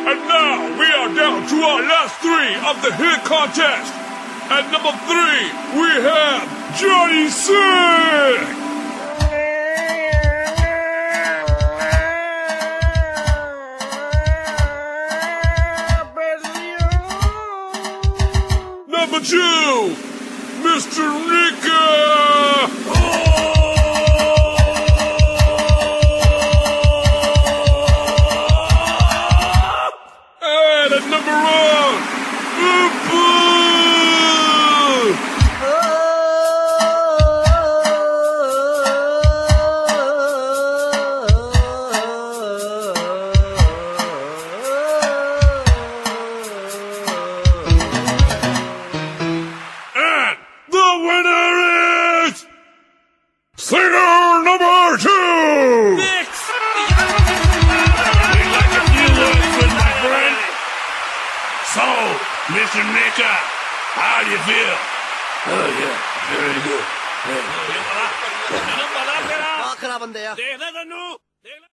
And now we are down to our last three of the hit contest. At number 3, we have Johnny Sick. Number 2, Mr. Nika. And at number 1, and the winner is singer number 2. We'd like a few words with my friend. So, Mr. Nika, how do you feel? Oh yeah, very good. Mga kalaban tayo.